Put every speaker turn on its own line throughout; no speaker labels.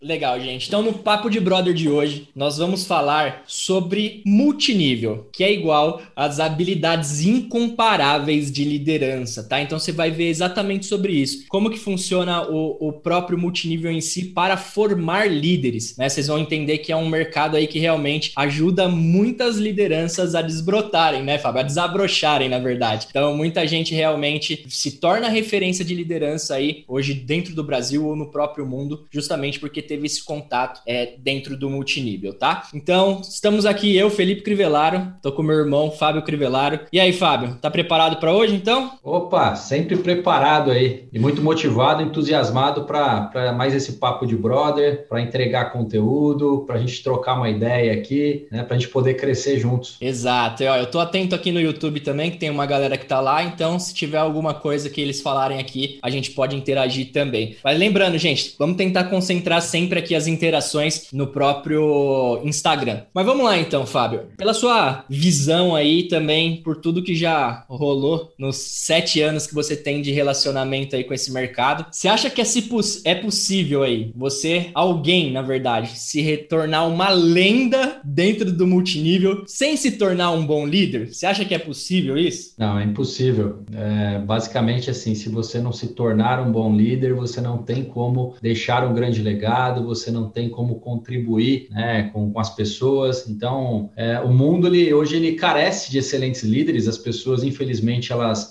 Legal, gente. Então, no Papo de Brother de hoje, nós vamos falar sobre multinível, que é igual às habilidades incomparáveis de liderança, tá? Então, você vai ver exatamente sobre isso. Como que funciona o próprio multinível em si para formar líderes, né? Vocês vão entender que é um mercado aí que realmente ajuda muitas lideranças a desbrotarem, né, Fábio? A desabrocharem, na verdade. Então, muita gente realmente se torna referência de liderança aí, hoje, dentro do Brasil ou no próprio mundo, justamente porque teve esse contato dentro do multinível, tá? Então, estamos aqui, eu, Felipe Crivellaro, tô com meu irmão, Fábio Crivellaro. E aí, Fábio, tá preparado para hoje, então?
Opa, sempre preparado aí e muito motivado, entusiasmado para mais esse papo de brother, para entregar conteúdo, para a gente trocar uma ideia aqui, né, para a gente poder crescer juntos.
Exato. E, ó, eu tô atento aqui no YouTube também, que tem uma galera que tá lá, então se tiver alguma coisa que eles falarem aqui, a gente pode interagir também. Mas lembrando, gente, vamos tentar concentrar sempre aqui as interações no próprio Instagram. Mas vamos lá então, Fábio. Pela sua visão aí também, por tudo que já rolou nos 7 anos que você tem de relacionamento aí com esse mercado, você acha que é possível aí alguém, na verdade, se retornar uma lenda dentro do multinível sem se tornar um bom líder? Você acha que é possível isso?
Não, é impossível. Basicamente assim, se você não se tornar um bom líder, você não tem como deixar um grande legado, você não tem como contribuir, né, com as pessoas. Então, o mundo hoje ele carece de excelentes líderes. As pessoas, infelizmente, elas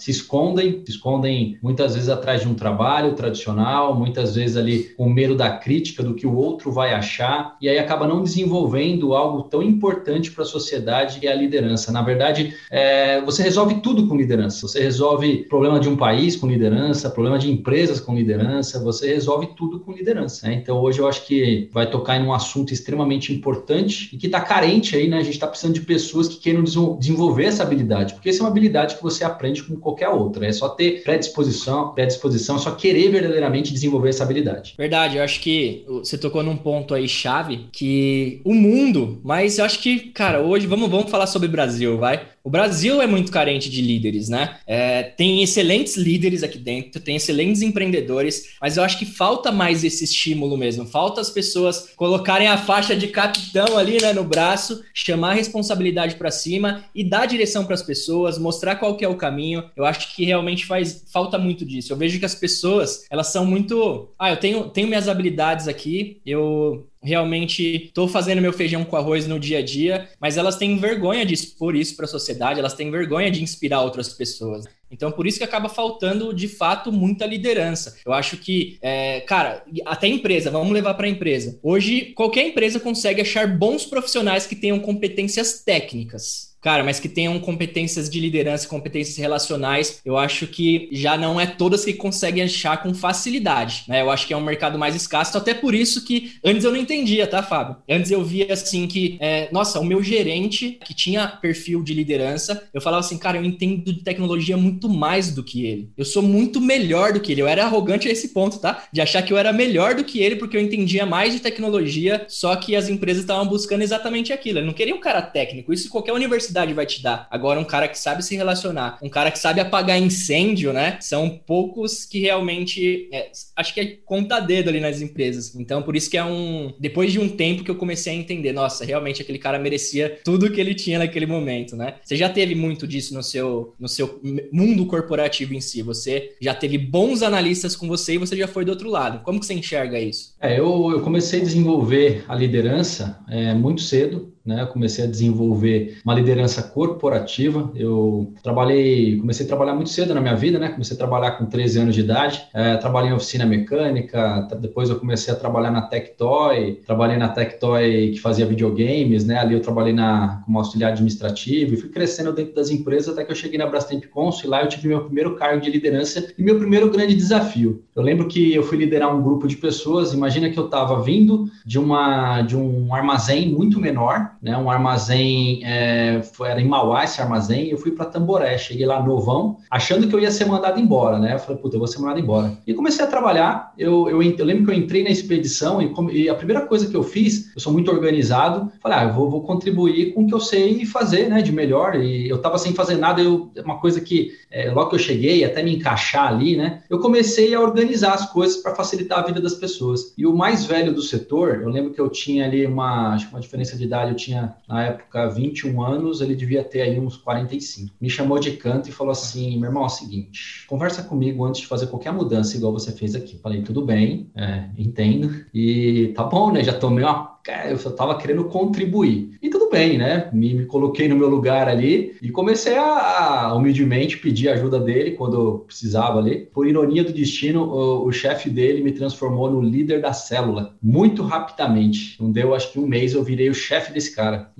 se escondem muitas vezes atrás de um trabalho tradicional, muitas vezes ali com medo da crítica, do que o outro vai achar, e aí acaba não desenvolvendo algo tão importante para a sociedade, que é a liderança. Na verdade, você resolve tudo com liderança. Você resolve problema de um país com liderança, problema de empresas com liderança, você resolve tudo com liderança, né? Então, hoje eu acho que vai tocar em um assunto extremamente importante e que está carente aí, né? A gente está precisando de pessoas que queiram desenvolver essa habilidade, porque essa é uma habilidade que você aprende com qualquer outra. É só ter predisposição, é só querer verdadeiramente desenvolver essa habilidade.
Verdade, eu acho que você tocou num ponto aí chave que o mundo, mas eu acho que, cara, hoje vamos falar sobre o Brasil, vai. O Brasil é muito carente de líderes, né? Tem excelentes líderes aqui dentro, tem excelentes empreendedores, mas eu acho que falta mais esse estímulo mesmo. Falta as pessoas colocarem a faixa de capitão ali, né, no braço, chamar a responsabilidade para cima e dar direção para as pessoas, mostrar qual que é o caminho. Eu acho que realmente faz falta muito disso. Eu vejo que as pessoas, elas são muito... eu tenho minhas habilidades aqui, eu realmente estou fazendo meu feijão com arroz no dia a dia, mas elas têm vergonha de expor isso para a sociedade, elas têm vergonha de inspirar outras pessoas. Então, por isso que acaba faltando, de fato, muita liderança. Eu acho que, cara, até empresa, vamos levar para a empresa. Hoje, qualquer empresa consegue achar bons profissionais que tenham competências técnicas. Cara, mas que tenham competências de liderança, competências relacionais, eu acho que já não é todas que conseguem achar com facilidade, né? Eu acho que é um mercado mais escasso, até por isso que antes eu não entendia, tá, Fábio? Antes eu via assim que, nossa, o meu gerente, que tinha perfil de liderança, eu falava assim, cara, eu entendo de tecnologia muito mais do que ele. Eu sou muito melhor do que ele. Eu era arrogante a esse ponto, tá? De achar que eu era melhor do que ele porque eu entendia mais de tecnologia, só que as empresas estavam buscando exatamente aquilo. Eu não queria um cara técnico, isso qualquer universidade vai te dar. Agora, um cara que sabe se relacionar, um cara que sabe apagar incêndio, né? São poucos que realmente, acho que é conta dedo ali nas empresas. Então, por isso que depois de um tempo que eu comecei a entender, nossa, realmente aquele cara merecia tudo que ele tinha naquele momento, né? Você já teve muito disso no seu mundo corporativo em si. Você já teve bons analistas com você e você já foi do outro lado. Como que você enxerga isso?
Eu comecei a desenvolver a liderança muito cedo, né? Eu comecei a desenvolver uma liderança corporativa. Comecei a trabalhar muito cedo na minha vida, né? Comecei a trabalhar com 13 anos de idade. Trabalhei em oficina mecânica, depois eu comecei a trabalhar na Tectoy. Trabalhei na Tectoy que fazia videogames, né? Ali eu trabalhei como auxiliar administrativo e fui crescendo dentro das empresas até que eu cheguei na Brastemp Consul e lá eu tive meu primeiro cargo de liderança e meu primeiro grande desafio. Eu lembro que eu fui liderar um grupo de pessoas. Imagina que eu estava vindo de um armazém muito menor, né? Um armazém, era em Mauá esse armazém, eu fui para Tamboré, cheguei lá novão, achando que eu ia ser mandado embora, né? Eu falei, puta, eu vou ser mandado embora. E comecei a trabalhar, eu lembro que eu entrei na expedição e a primeira coisa que eu fiz, eu sou muito organizado, falei, eu vou contribuir com o que eu sei fazer, né, de melhor, e eu estava sem fazer nada, uma coisa que, logo que eu cheguei, até me encaixar ali, né, eu comecei a organizar as coisas para facilitar a vida das pessoas. E o mais velho do setor, eu lembro que eu tinha ali acho que uma diferença de idade, eu tinha, na época, 21 anos, ele devia ter aí uns 45. Me chamou de canto e falou assim, meu irmão, é o seguinte, conversa comigo antes de fazer qualquer mudança, igual você fez aqui. Falei, tudo bem, entendo, e tá bom, né, já tomei eu só estava querendo contribuir. E tudo bem, né? Me coloquei no meu lugar ali e comecei a humildemente pedir ajuda dele quando precisava ali. Por ironia do destino, o chefe dele me transformou no líder da célula muito rapidamente. Não deu, acho que um mês, eu virei o chefe desse cara.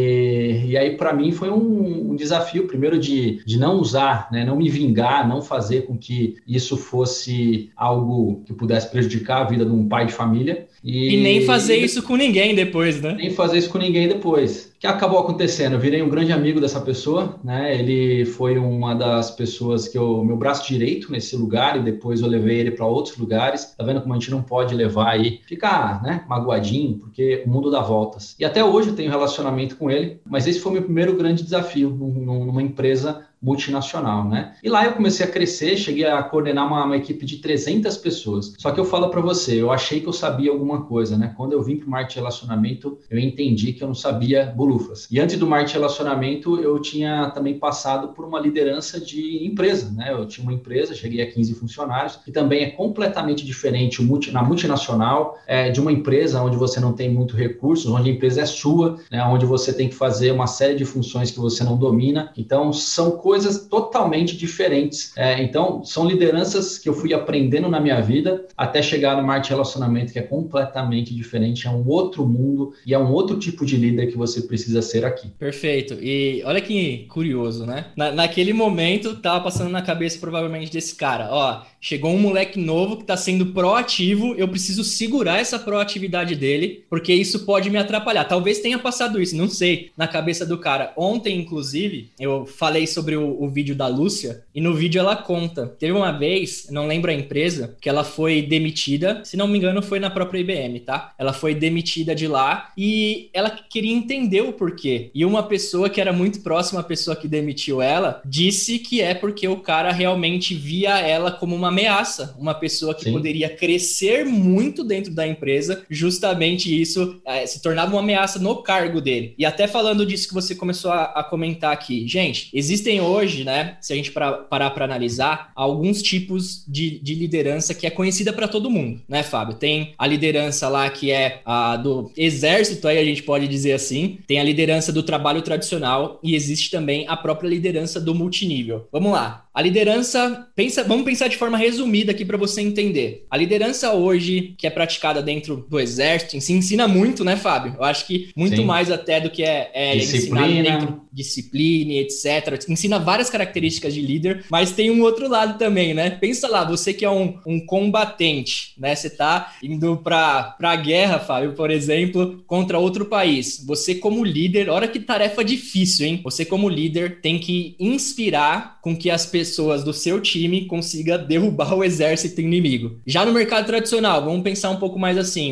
E aí, para mim, foi um desafio, primeiro, de não usar, né? Não me vingar, não fazer com que isso fosse algo que pudesse prejudicar a vida de um pai de família.
E nem fazer isso com ninguém depois, né?
Nem fazer isso com ninguém depois. O que acabou acontecendo? Eu virei um grande amigo dessa pessoa, né? Ele foi uma das pessoas meu braço direito nesse lugar, e depois eu levei ele para outros lugares. Tá vendo como a gente não pode levar aí, ficar, né, magoadinho, porque o mundo dá voltas. E até hoje eu tenho relacionamento com ele, mas esse foi o meu primeiro grande desafio numa empresa multinacional, né? E lá eu comecei a crescer, cheguei a coordenar uma equipe de 300 pessoas. Só que eu falo para você, eu achei que eu sabia alguma coisa, né? Quando eu vim para o marketing de relacionamento, eu entendi que eu não sabia bolufas. E antes do marketing de relacionamento, eu tinha também passado por uma liderança de empresa, né? Eu tinha uma empresa, cheguei a 15 funcionários, que também é completamente diferente na multinacional, de uma empresa onde você não tem muito recursos, onde a empresa é sua, né? Onde você tem que fazer uma série de funções que você não domina. Então, são coisas totalmente diferentes. Então, são lideranças que eu fui aprendendo na minha vida até chegar no marketing de relacionamento, que é completamente diferente, é um outro mundo e é um outro tipo de líder que você precisa ser aqui.
Perfeito. E olha que curioso, né? Naquele momento, tava passando na cabeça provavelmente desse cara, ó, chegou um moleque novo que tá sendo proativo, eu preciso segurar essa proatividade dele, porque isso pode me atrapalhar. Talvez tenha passado isso, não sei, na cabeça do cara. Ontem, inclusive, eu falei sobre o vídeo da Lúcia, e no vídeo ela conta. Teve uma vez, não lembro a empresa, que ela foi demitida, se não me engano foi na própria IBM, tá? Ela foi demitida de lá e ela queria entender o porquê. E uma pessoa que era muito próxima à pessoa que demitiu ela, disse que é porque o cara realmente via ela como uma ameaça, uma pessoa que poderia crescer muito dentro da empresa, justamente isso se tornava uma ameaça no cargo dele. E até falando disso que você começou a comentar aqui, gente, existem hoje, né, se a gente parar para analisar, alguns tipos de liderança que é conhecida para todo mundo, né, Fábio? Tem a liderança lá que é a do exército, aí a gente pode dizer assim, tem a liderança do trabalho tradicional e existe também a própria liderança do multinível. Vamos lá. A liderança, vamos pensar de forma resumida aqui para você entender. A liderança hoje, que é praticada dentro do exército, se ensina muito, né, Fábio? Eu acho que muito mais até do que é ensinado dentro, disciplina, etc. Ensina várias características de líder, mas tem um outro lado também, né? Pensa lá, você que é um combatente, né? Você tá indo pra guerra, Fábio, por exemplo, contra outro país. Você como líder, olha que tarefa difícil, hein? Você como líder tem que inspirar com que as pessoas do seu time consigam derrubar o exército inimigo. Já no mercado tradicional, vamos pensar um pouco mais assim,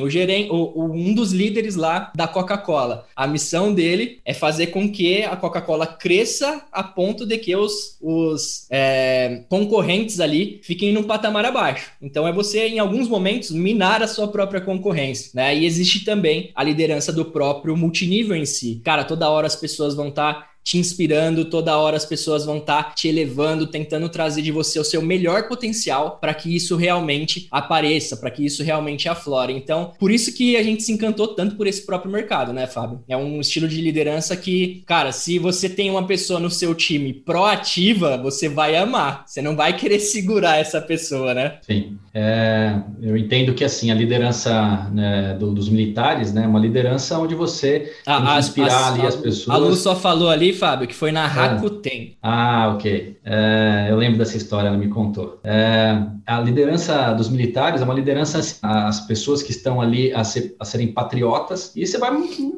um dos líderes lá da Coca-Cola, a missão dele é fazer com que a Coca-Cola cresça a ponto de que os concorrentes ali fiquem num patamar abaixo. Então é você, em alguns momentos, minar a sua própria concorrência, né? E existe também a liderança do próprio multinível em si. Cara, toda hora as pessoas vão estar te inspirando, toda hora as pessoas vão estar te elevando, tentando trazer de você o seu melhor potencial para que isso realmente apareça, para que isso realmente aflore. Então, por isso que a gente se encantou tanto por esse próprio mercado, né, Fábio? É um estilo de liderança que, cara, se você tem uma pessoa no seu time proativa, você vai amar. Você não vai querer segurar essa pessoa, né?
Sim. Eu entendo que, assim, a liderança, né, dos militares, né, é uma liderança onde você tem que inspirar ali as pessoas.
A Lu só falou ali, Fábio, que foi na Rakuten.
Ok. Eu lembro dessa história, ela me contou. A liderança dos militares é uma liderança, as pessoas que estão ali a serem patriotas, e você vai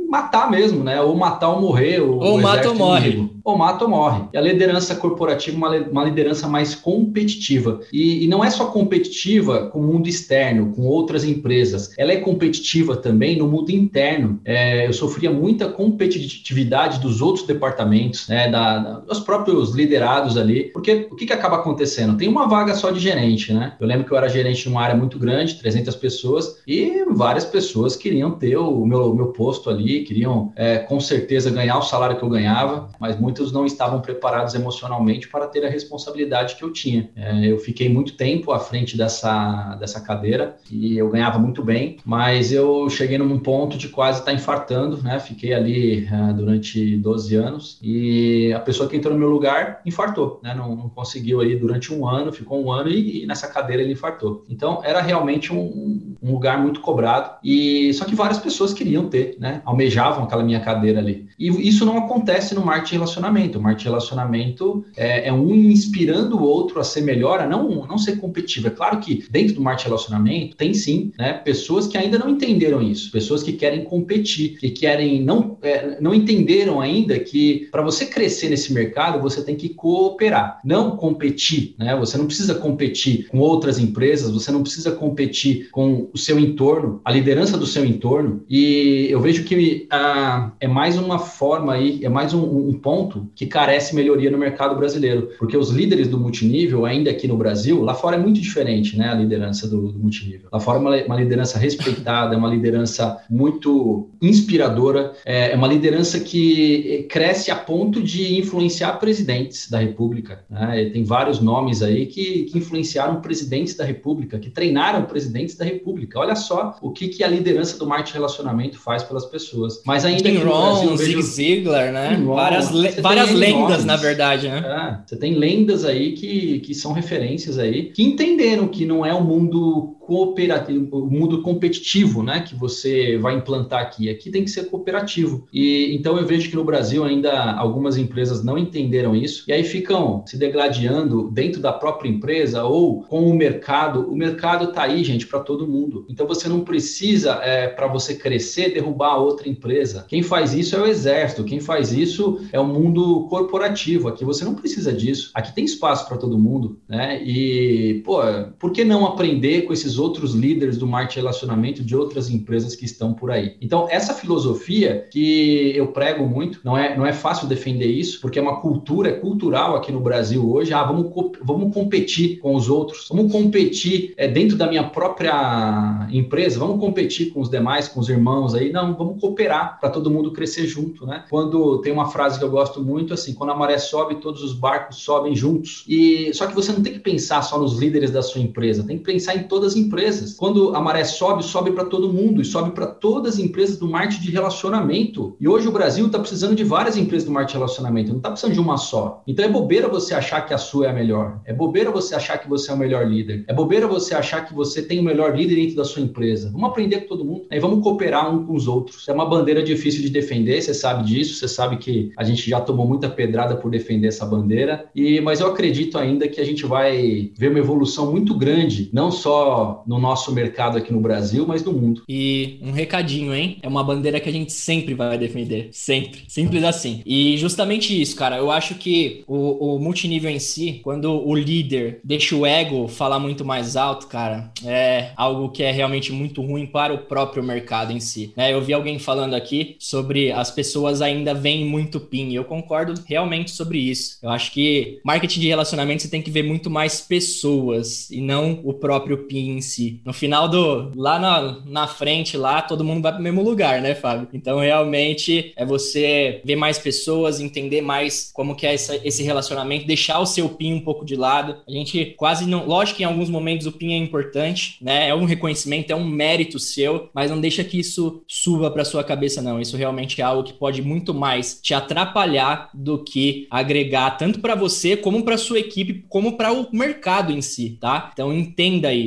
matar mesmo, né? Ou matar ou morrer,
ou mata ou morre.
Inimigo. Ou mata ou morre. E a liderança corporativa é uma liderança mais competitiva. E não é só competitiva com o mundo externo, com outras empresas. Ela é competitiva também no mundo interno. Eu sofria muita competitividade dos outros departamentos, né? Dos próprios liderados ali. Porque o que acaba acontecendo? Tem uma vaga só de gerente, né? Eu lembro que eu era gerente de uma área muito grande, 300 pessoas, e várias pessoas queriam ter o meu posto ali, queriam com certeza ganhar o salário que eu ganhava, mas muitos não estavam preparados emocionalmente para ter a responsabilidade que eu tinha. Eu fiquei muito tempo à frente dessa cadeira e eu ganhava muito bem, mas eu cheguei num ponto de quase estar infartando, né? Fiquei ali durante 12 anos e a pessoa que entrou no meu lugar infartou, né? Não conseguiu aí durante um ano, ficou um ano e nessa cadeira ele infartou. Então era realmente um lugar muito cobrado, e só que várias pessoas queriam ter, né? Almejavam aquela minha cadeira ali. E isso não acontece no marketing de relacionamento. O marketing de relacionamento é um inspirando o outro a ser melhor, a não ser competitivo. É claro que dentro do marketing de relacionamento tem sim, né, pessoas que ainda não entenderam isso, pessoas que querem competir, que querem não entenderam ainda que para você crescer nesse mercado você tem que cooperar, não competir, né? Você não precisa competir com outras empresas, você não precisa competir com o seu entorno, a liderança do seu entorno. E eu vejo que é mais uma forma aí, é mais um ponto que carece melhoria no mercado brasileiro, porque os líderes do multinível, ainda aqui no Brasil, lá fora é muito diferente, né, a liderança do multinível. Lá fora é uma liderança respeitada, é uma liderança muito inspiradora, é uma liderança que cresce a ponto de influenciar presidentes da República, né? Tem vários nomes aí que influenciaram presidentes da República, que treinaram presidentes da República. Olha só o que a liderança do marketing de relacionamento faz pelas pessoas. Mas ainda
Jim
aqui no Brasil, eu
Zig
vejo
Ziglar, né?
Ron,
Várias lendas, nomes, na verdade, né?
Você tem lendas aí que são referências aí, que entenderam que não é um mundo cooperativo, o mundo competitivo, né, que você vai implantar aqui. Aqui tem que ser cooperativo. E então eu vejo que no Brasil ainda algumas empresas não entenderam isso e aí ficam se degladiando dentro da própria empresa ou com o mercado. O mercado está aí, gente, para todo mundo. Então você não precisa, para você crescer, derrubar a outra empresa. Quem faz isso é o exército, quem faz isso é o mundo corporativo. Aqui você não precisa disso. Aqui tem espaço para todo mundo, né? E, por que não aprender com esses outros líderes do marketing de relacionamento de outras empresas que estão por aí? Então, essa filosofia que eu prego muito, não é fácil defender isso, porque é uma cultura, é cultural aqui no Brasil hoje. Vamos competir com os outros, vamos competir dentro da minha própria empresa, vamos competir com os demais, com os irmãos aí. Não, vamos cooperar para todo mundo crescer junto, né? Quando tem uma frase que eu gosto muito, assim, quando a maré sobe, todos os barcos sobem juntos. Só que você não tem que pensar só nos líderes da sua empresa, tem que pensar em todas as empresas. Quando a maré sobe para todo mundo e sobe para todas as empresas do marketing de relacionamento. E hoje o Brasil está precisando de várias empresas do marketing de relacionamento, não está precisando de uma só. Então é bobeira você achar que a sua é a melhor. É bobeira você achar que você é o melhor líder. É bobeira você achar que você tem o melhor líder dentro da sua empresa. Vamos aprender com todo mundo, né? E vamos cooperar um com os outros. É uma bandeira difícil de defender, você sabe disso, você sabe que a gente já tomou muita pedrada por defender essa bandeira, mas eu acredito ainda que a gente vai ver uma evolução muito grande, não só no nosso mercado aqui no Brasil, mas no mundo.
E um recadinho, hein? É uma bandeira que a gente sempre vai defender, sempre, simples assim. E justamente isso, cara, eu acho que o multinível em si, quando o líder deixa o ego falar muito mais alto, cara, é algo que é realmente muito ruim para o próprio mercado em si, né? Eu vi alguém falando aqui sobre as pessoas ainda veem muito PIN, e eu concordo realmente sobre isso. Eu acho que marketing de relacionamento você tem que ver muito mais pessoas e não o próprio PIN em si. No final lá na frente, lá, todo mundo vai pro mesmo lugar, né, Fábio? Então, realmente, é você ver mais pessoas, entender mais como que é esse relacionamento, deixar o seu PIN um pouco de lado. A gente quase não... Lógico que em alguns momentos o PIN é importante, né? É um reconhecimento, é um mérito seu, mas não deixa que isso suba pra sua cabeça, não. Isso realmente é algo que pode muito mais te atrapalhar do que agregar, tanto para você, como para sua equipe, como para o mercado em si, tá? Então, entenda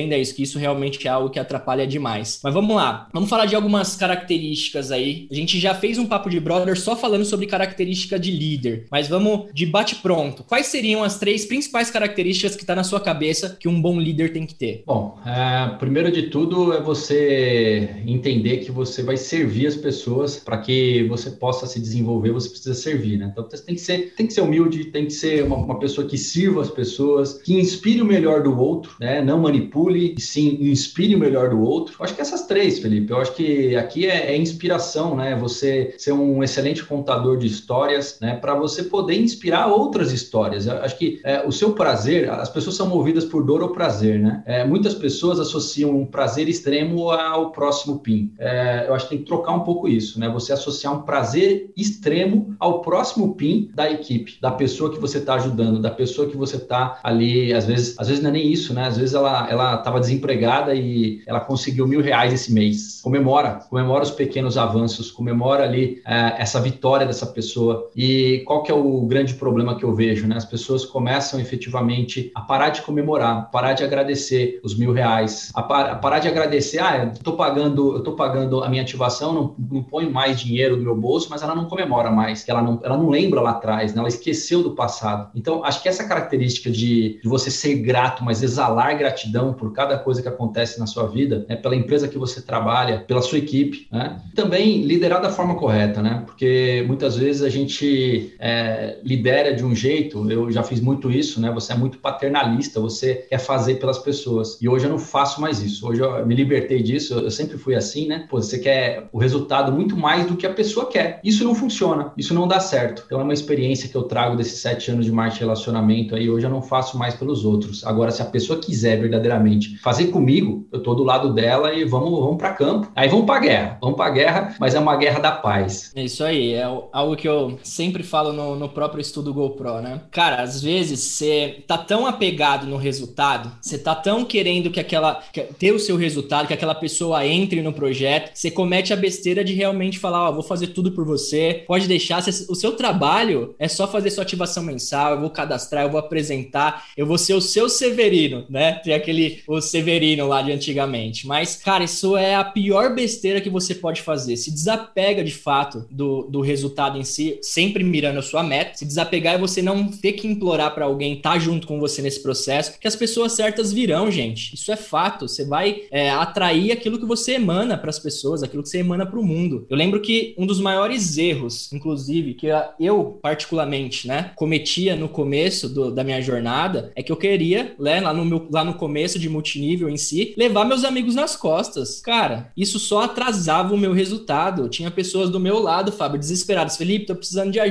entenda isso, que isso realmente é algo que atrapalha demais. Mas vamos lá, vamos falar de algumas características aí. A gente já fez um papo de brother só falando sobre característica de líder, mas vamos de bate-pronto. Quais seriam as 3 principais características que tá na sua cabeça que um bom líder tem que ter?
Bom, primeiro de tudo é você entender que você vai servir as pessoas. Para que você possa se desenvolver, você precisa servir, né? Então você tem que ser humilde, tem que ser uma pessoa que sirva as pessoas, que inspire o melhor do outro, né? Não manipule, e sim inspire o melhor do outro. Eu acho que essas 3, Felipe, eu acho que aqui é inspiração, né? Você ser um excelente contador de histórias, né? Para você poder inspirar outras histórias. Eu acho que o seu prazer, as pessoas são movidas por dor ou prazer, né? Muitas pessoas associam um prazer extremo ao próximo PIN. Eu acho que tem que trocar um pouco isso, né? Você associar um prazer extremo ao próximo PIN da equipe, da pessoa que você está ajudando, da pessoa que você está ali, às vezes não é nem isso, né? Às vezes ela estava desempregada e ela conseguiu R$1.000 esse mês. Comemora os pequenos avanços, comemora ali essa vitória dessa pessoa. E qual que é o grande problema que eu vejo, né? As pessoas começam efetivamente a parar de comemorar, parar de agradecer os R$1.000, a parar de agradecer, eu tô pagando a minha ativação, não ponho mais dinheiro no meu bolso, mas ela não comemora mais, ela não lembra lá atrás, né? Ela esqueceu do passado. Então, acho que essa característica de você ser grato, mas exalar gratidão por cada coisa que acontece na sua vida, né? Pela empresa que você trabalha, pela sua equipe, né? Também liderar da forma correta, né? Porque muitas vezes a gente lidera de um jeito, eu já fiz muito isso, né? Você é muito paternalista, você quer fazer pelas pessoas. E hoje eu não faço mais isso. Hoje eu me libertei disso, eu sempre fui assim, né? Você quer o resultado muito mais do que a pessoa quer. Isso não funciona, isso não dá certo. Então é uma experiência que eu trago desses 7 anos de marketing e relacionamento aí. Hoje eu não faço mais pelos outros. Agora, se a pessoa quiser verdadeiramente fazer comigo, eu tô do lado dela e vamos para campo. Aí vamos para guerra, mas é uma guerra da paz.
É isso aí, é algo que eu sempre falo no próprio estudo GoPro, né? Cara, às vezes você tá tão apegado no resultado, você tá tão querendo ter o seu resultado, que aquela pessoa entre no projeto, você comete a besteira de realmente falar, vou fazer tudo por você, pode deixar, o seu trabalho é só fazer sua ativação mensal, eu vou cadastrar, eu vou apresentar, eu vou ser o seu Severino, né? Tem o Severino lá de antigamente. Mas, cara, isso é a pior besteira que você pode fazer. Se desapega de fato do resultado em si, sempre mirando a sua meta. Se desapegar é você não ter que implorar para alguém estar junto com você nesse processo, que as pessoas certas virão, gente. Isso é fato. Você vai atrair aquilo que você emana para as pessoas, aquilo que você emana para o mundo. Eu lembro que um dos maiores erros, inclusive, que eu particularmente, né, cometia no começo da minha jornada, é que eu queria, né, lá no começo de multinível em si, levar meus amigos nas costas. Cara, isso só atrasava o meu resultado. Tinha pessoas do meu lado, Fábio, desesperadas. Felipe, tô precisando de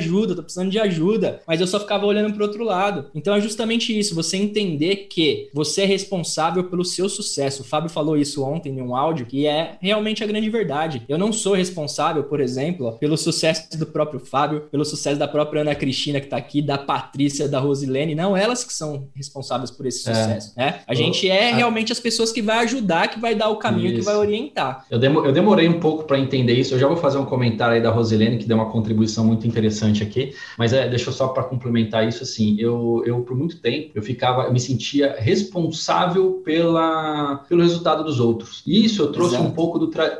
ajuda. Mas eu só ficava olhando pro outro lado. Então é justamente isso, você entender que você é responsável pelo seu sucesso. O Fábio falou isso ontem em um áudio, que é realmente a grande verdade. Eu não sou responsável, por exemplo, pelo sucesso do próprio Fábio, pelo sucesso da própria Ana Cristina, que tá aqui, da Patrícia, da Rosilene. Não, elas que são responsáveis por esse sucesso, né? A gente realmente as pessoas que vai ajudar, que vai dar o caminho, isso, que vai orientar.
Eu demorei um pouco para entender isso. Eu já vou fazer um comentário aí da Rosilene, que deu uma contribuição muito interessante aqui, mas deixa eu só para complementar isso, assim, eu por muito tempo, eu me sentia responsável pelo resultado dos outros. E isso eu trouxe um pouco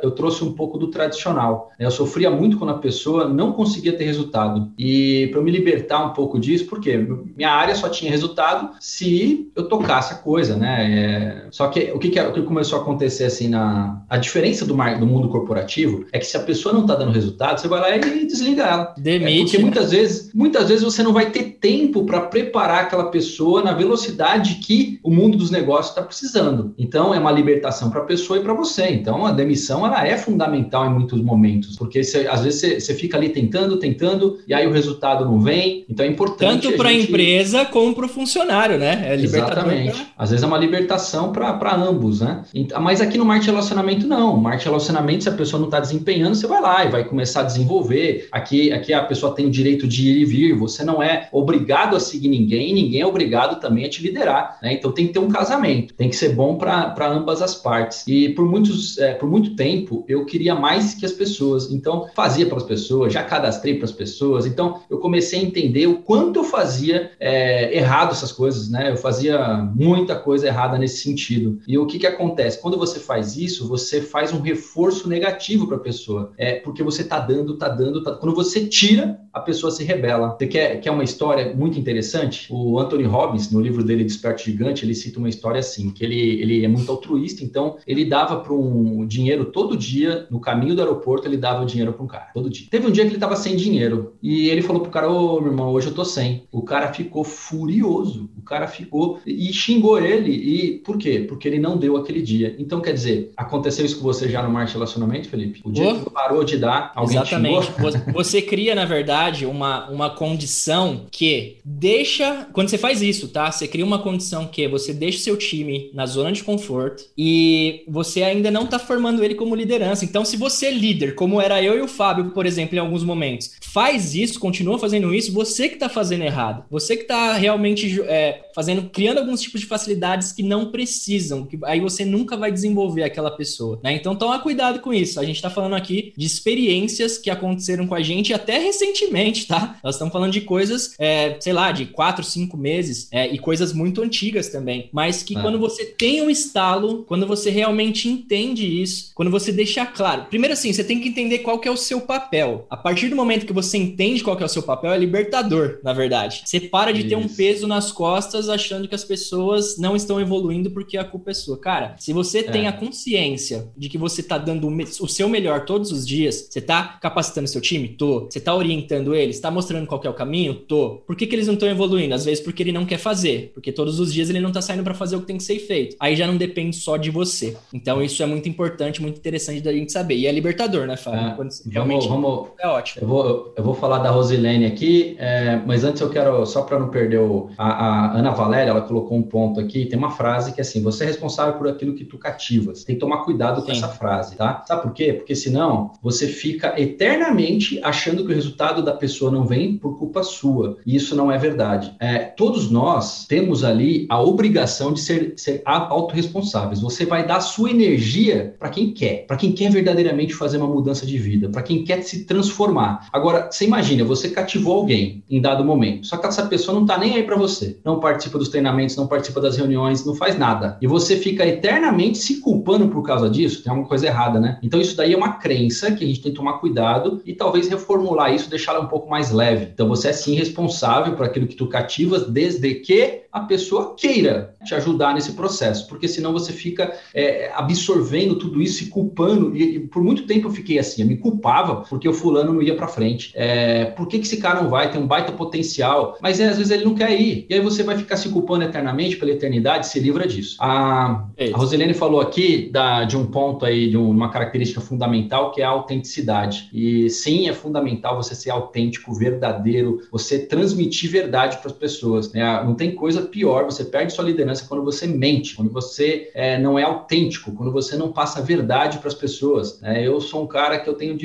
do tradicional. Eu sofria muito quando a pessoa não conseguia ter resultado. E para eu me libertar um pouco disso, porque minha área só tinha resultado se eu tocasse a coisa, né? Só que o que começou a acontecer, assim, a diferença do mundo corporativo é que se a pessoa não está dando resultado, você vai lá e desliga ela.
Demite.
Porque muitas vezes você não vai ter tempo para preparar aquela pessoa na velocidade que o mundo dos negócios está precisando. Então, é uma libertação para a pessoa e para você. Então, a demissão ela é fundamental em muitos momentos, porque às vezes você fica ali tentando, e aí o resultado não vem. Então, é importante.
Tanto para a empresa como para o funcionário, né? É libertador.
Exatamente. Às vezes é uma libertação para ambos, né? Mas aqui no marketing relacionamento, não. Marketing relacionamento, se a pessoa não está desempenhando, você vai lá e vai começar a desenvolver. Aqui a pessoa tem o direito de ir e vir, você não é obrigado a seguir ninguém é obrigado também a te liderar, né? Então tem que ter um casamento, tem que ser bom para ambas as partes. E por muito tempo eu queria mais que as pessoas, então fazia para as pessoas, já cadastrei para as pessoas, então eu comecei a entender o quanto eu fazia errado essas coisas, né? Eu fazia muita coisa errada nesse sentido. E o que acontece? Quando você faz isso, você faz um reforço negativo para a pessoa. Porque você tá dando. Quando você tira, a pessoa se rebela. Você quer uma história muito interessante? O Anthony Robbins, no livro dele Desperto Gigante, ele cita uma história assim, que ele é muito altruísta, então ele dava para um dinheiro todo dia, no caminho do aeroporto, ele dava dinheiro para um cara, todo dia. Teve um dia que ele estava sem dinheiro, e ele falou pro cara, ô, meu irmão, hoje eu tô sem. O cara ficou furioso, e xingou ele, e por quê? Porque ele não deu aquele dia. Então, quer dizer, aconteceu isso com você já no marketing de relacionamento, Felipe? O dia que você parou de dar, alguém
Exatamente.
xingou?
Você cria, na verdade, uma condição que deixa... Quando você faz isso, tá? Você cria uma condição que você deixa o seu time na zona de conforto e você ainda não tá formando ele como liderança. Então, se você é líder, como era eu e o Fábio, por exemplo, em alguns momentos, faz isso, continua fazendo isso, você que tá fazendo errado. Você que tá realmente criando alguns tipos de facilidades que não precisam, que aí você nunca vai desenvolver aquela pessoa, né? Então, toma cuidado com isso. A gente tá falando aqui de experiências que aconteceram com a gente até recentemente, tá? Nós estamos falando de coisas, sei lá, de 4, 5 meses e coisas muito antigas também, mas que quando você tem um estalo, quando você realmente entende isso, quando você deixa claro, primeiro assim, você tem que entender qual que é o seu papel. A partir do momento que você entende qual que é o seu papel, é libertador, na verdade. Você para de ter um peso nas costas achando que as pessoas não estão evoluindo porque a culpa é sua. Cara, se você tem a consciência de que você tá dando o seu melhor todos os dias, você tá capacitando seu time? Tô. Você tá orientando eles? Tá mostrando qual que é o caminho? Tô. Por que eles não estão evoluindo? Às vezes porque ele não quer fazer, porque todos os dias ele não tá saindo para fazer o que tem que ser feito. Aí já não depende só de você. Então isso é muito importante, muito interessante da gente saber. E é libertador, né, Fábio? Quando você realmente é ótimo.
Eu vou falar da Rosilene aqui, mas antes eu quero, só para não perder a Ana Valéria, ela colocou um ponto aqui, tem uma frase que é assim, você é responsável por aquilo que tu cativas. Tem que tomar cuidado com essa frase, tá? Sabe por quê? Porque senão você fica eternamente achando que o resultado da pessoa não vem por culpa sua. E isso não é verdade. Todos nós temos ali a obrigação de ser autorresponsáveis. Você vai dar a sua energia para quem quer verdadeiramente fazer uma mudança de vida, para quem quer se transformar. Agora, você imagina, você cativou alguém em dado momento, só que essa pessoa não tá nem aí para você, não participa dos treinamentos, não participa das reuniões, não faz nada. E você fica eternamente se culpando por causa disso, tem alguma coisa errada, né? Então isso daí é uma crença que a gente tem que tomar cuidado e talvez reformular isso, deixá-la um pouco mais leve. Então você é sim responsável por aquilo que tu cativas, desde que a pessoa queira te ajudar nesse processo, porque senão você fica absorvendo tudo isso e culpando, e por muito tempo eu fiquei assim, eu me culpava porque o fulano não ia pra frente. Por que esse cara não vai? Tem um baita potencial, mas às vezes ele não quer ir, e aí você vai ficar se culpando eternamente pela eternidade, se livra disso. A Rosilene falou aqui de um ponto aí, de uma característica fundamental, que é a autenticidade, e sim, é fundamental você ser autêntico, verdadeiro, você transmitir verdade para as pessoas, né? Não tem coisa pior, você perde sua liderança quando você mente, quando você não é autêntico, quando você não passa verdade para as pessoas, né? Eu sou um cara que eu tenho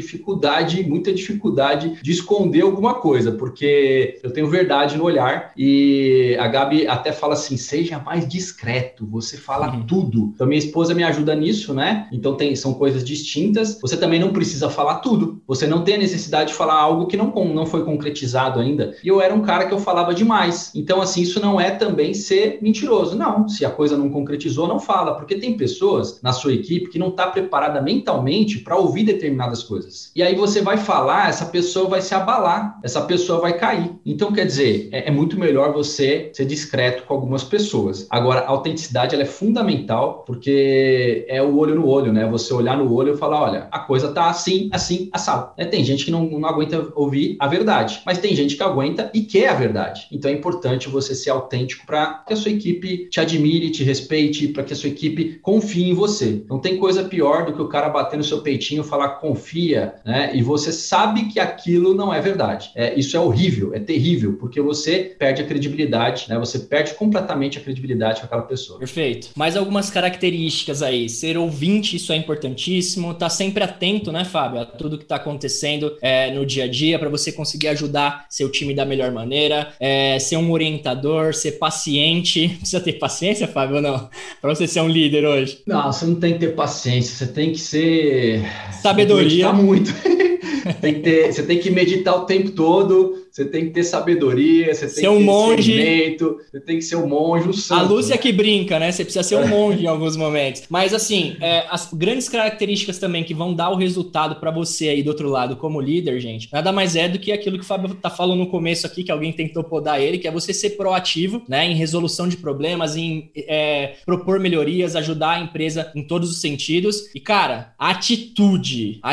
muita dificuldade de esconder alguma coisa, porque eu tenho verdade no olhar, e a Gabi até fala assim, seja mais discreto, você fala tudo. Então minha esposa me ajuda nisso, né? Então são coisas distintas, você também não precisa falar tudo, você não tem a necessidade de falar algo que não foi concretizado ainda, e eu era um cara que eu falava demais, então assim, isso não é também ser mentiroso, não, se a coisa não concretizou, não fala, porque tem pessoas na sua equipe que não está preparada mentalmente para ouvir determinadas coisas, e aí você vai falar, essa pessoa vai se abalar, essa pessoa vai cair, então quer dizer, é muito melhor você ser discreto com algumas pessoas. Agora, a autenticidade ela é fundamental, porque é o olho no olho, né, você olhar no olho e falar, olha, a coisa tá assim, assado, tem gente que não aguenta ouvir a verdade, mas tem gente que aguenta e quer a verdade, então é importante você ser autêntico para que a sua equipe te admire, te respeite, para que a sua equipe confie em você. Não tem coisa pior do que o cara bater no seu peitinho e falar confia, né? E você sabe que aquilo não é verdade. Isso é horrível, é terrível, porque você perde a credibilidade, né? Você perde completamente a credibilidade com aquela pessoa.
Perfeito. Mais algumas características aí. Ser ouvinte, isso é importantíssimo. Tá sempre atento, né, Fábio, a tudo que tá acontecendo no dia a dia, para você conseguir ajudar seu time da melhor maneira. Ser um orientador, ser paciente. Precisa ter paciência, Fábio, ou não? Para você ser um líder hoje.
Não, você não tem que ter paciência, você tem que ser...
Sabedoria.
Você tem que meditar muito. Você tem que meditar o tempo todo, você tem que ter sabedoria, você tem que ter discernimento, você tem que ser um monge, um santo.
A Lúcia que brinca, né? Você precisa ser um monge em alguns momentos. Mas assim, as grandes características também que vão dar o resultado para você aí do outro lado como líder, gente, nada mais é do que aquilo que o Fábio tá falando no começo aqui, que alguém tentou podar ele, que é você ser proativo, né? Em resolução de problemas, em propor melhorias, ajudar a empresa em todos os sentidos. E, cara, atitude.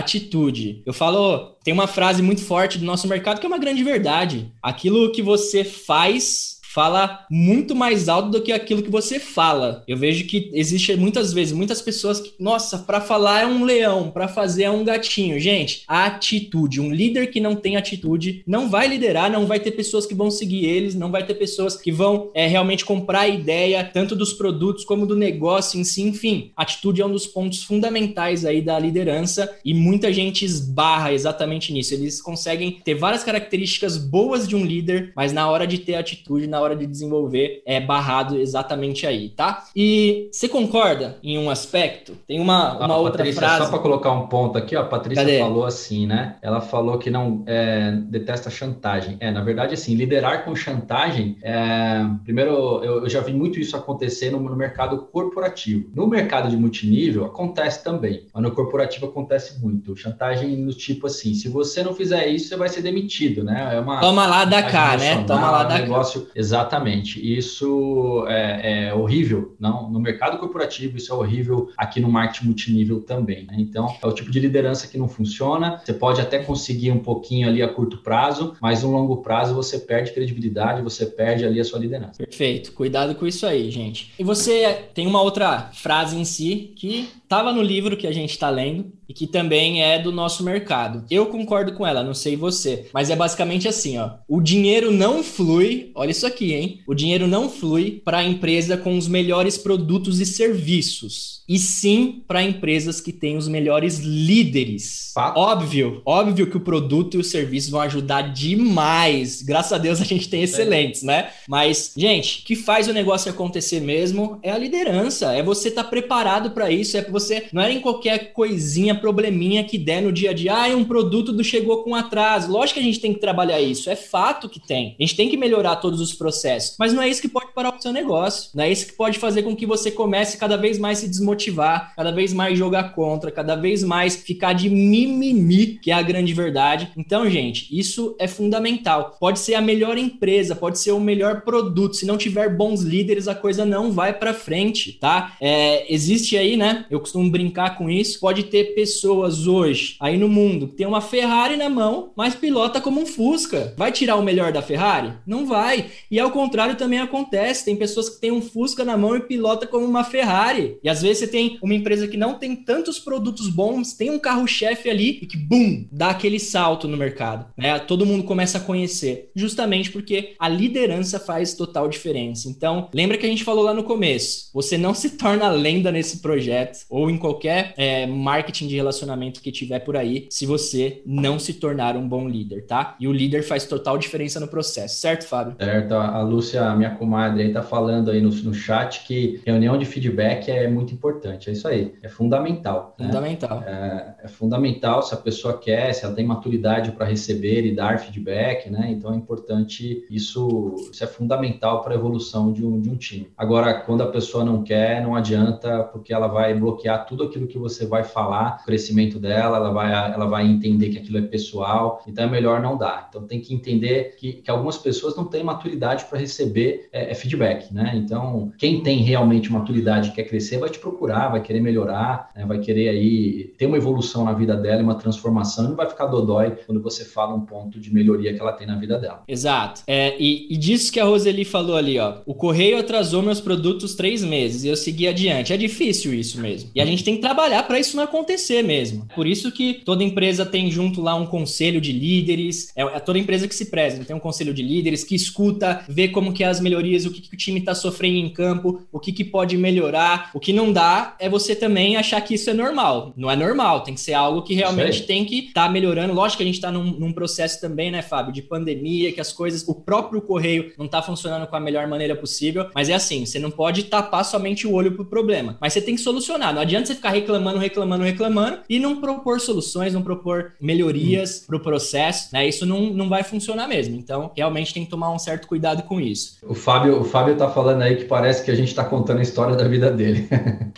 Eu falo, tem uma frase muito forte do nosso mercado que é uma grande verdade. Aquilo que você faz fala muito mais alto do que aquilo que você fala. Eu vejo que existe muitas vezes, muitas pessoas que, nossa, para falar é um leão, para fazer é um gatinho. Gente, atitude. Um líder que não tem atitude não vai liderar, não vai ter pessoas que vão seguir eles, não vai ter pessoas que vão realmente comprar a ideia, tanto dos produtos como do negócio em si. Enfim, atitude é um dos pontos fundamentais aí da liderança e muita gente esbarra exatamente nisso. Eles conseguem ter várias características boas de um líder, mas na hora de ter atitude, na hora de desenvolver, é barrado exatamente aí, tá? E você concorda em um aspecto? Tem uma outra
Patrícia,
frase...
Só para colocar um ponto aqui, ó, a Patrícia falou assim, né? Ela falou que não detesta chantagem. Na verdade, assim, liderar com chantagem, primeiro, eu já vi muito isso acontecer no mercado corporativo. No mercado de multinível, acontece também, mas no corporativo acontece muito. Chantagem do tipo assim, se você não fizer isso, você vai ser demitido, né?
Toma lá da cá, né? Toma lá da cá.
Exatamente. Isso é horrível. Não, no mercado corporativo, isso é horrível aqui no marketing multinível também, né? Então, é o tipo de liderança que não funciona. Você pode até conseguir um pouquinho ali a curto prazo, mas no longo prazo você perde credibilidade, você perde ali a sua liderança.
Perfeito. Cuidado com isso aí, gente. E você tem uma outra frase em si que estava no livro que a gente está lendo e que também é do nosso mercado. Eu concordo com ela, não sei você, mas é basicamente assim, ó. O dinheiro não flui, olha isso aqui, hein? O dinheiro não flui para a empresa com os melhores produtos e serviços, e sim para empresas que têm os melhores líderes. Óbvio que o produto e o serviço vão ajudar demais. Graças a Deus a gente tem excelentes, né? Mas, gente, o que faz o negócio acontecer mesmo é a liderança, é você estar preparado para isso, você não é em qualquer coisinha, probleminha que der no dia a dia. Um produto chegou com atraso. Lógico que a gente tem que trabalhar isso, é fato que tem. A gente tem que melhorar todos os processos, mas não é isso que pode parar o seu negócio, não é isso que pode fazer com que você comece cada vez mais se desmotivar, cada vez mais jogar contra, cada vez mais ficar de mimimi, que é a grande verdade. Então, gente, isso é fundamental. Pode ser a melhor empresa, pode ser o melhor produto, se não tiver bons líderes, a coisa não vai para frente, tá? Existe aí, né? Eu costumo brincar com isso. Pode ter pessoas hoje aí no mundo que tem uma Ferrari na mão, mas pilota como um Fusca. Vai tirar o melhor da Ferrari? Não vai. E ao contrário também acontece. Tem pessoas que têm um Fusca na mão e pilota como uma Ferrari. E às vezes você tem uma empresa que não tem tantos produtos bons, tem um carro-chefe ali e que, bum, dá aquele salto no mercado, né? Todo mundo começa a conhecer. Justamente porque a liderança faz total diferença. Então, lembra que a gente falou lá no começo. Você não se torna lenda nesse projeto ou em qualquer marketing de relacionamento que tiver por aí, se você não se tornar um bom líder, tá? E o líder faz total diferença no processo, certo, Fábio?
Certo. A Lúcia, minha comadre, aí tá falando aí no chat que reunião de feedback é muito importante. É isso aí, é fundamental.
Fundamental.
Né? É fundamental se a pessoa quer, se ela tem maturidade para receber e dar feedback, né? Então é importante, isso é fundamental para a evolução de um time. Agora, quando a pessoa não quer, não adianta, porque ela vai bloquear tudo aquilo que você vai falar, o crescimento dela, ela vai entender que aquilo é pessoal, então é melhor não dar. Então tem que entender que algumas pessoas não têm maturidade para receber feedback, né? Então, quem tem realmente maturidade e quer crescer, vai te procurar, vai querer melhorar, né? Vai querer aí ter uma evolução na vida dela, uma transformação, e não vai ficar dodói quando você fala um ponto de melhoria que ela tem na vida dela.
Exato. E disso que a Roseli falou ali, ó. O correio atrasou meus produtos 3 meses e eu segui adiante. É difícil isso mesmo. E a gente tem que trabalhar para isso não acontecer mesmo. Por isso que toda empresa tem junto lá um conselho de líderes. É toda empresa que se preza. Tem um conselho de líderes que escuta, vê como que é as melhorias, o que o time está sofrendo em campo, o que pode melhorar. O que não dá é você também achar que isso é normal. Não é normal. Tem que ser algo que realmente tem que estar melhorando. Lógico que a gente está num processo também, né, Fábio, de pandemia, que as coisas, o próprio correio não está funcionando com a melhor maneira possível. Mas é assim, você não pode tapar somente o olho pro problema. Mas você tem que solucionar. Não adianta você ficar reclamando transformando e não propor soluções, não propor melhorias para o processo, né? Isso não vai funcionar mesmo. Então, realmente tem que tomar um certo cuidado com isso.
O Fábio tá falando aí que parece que a gente tá contando a história da vida dele.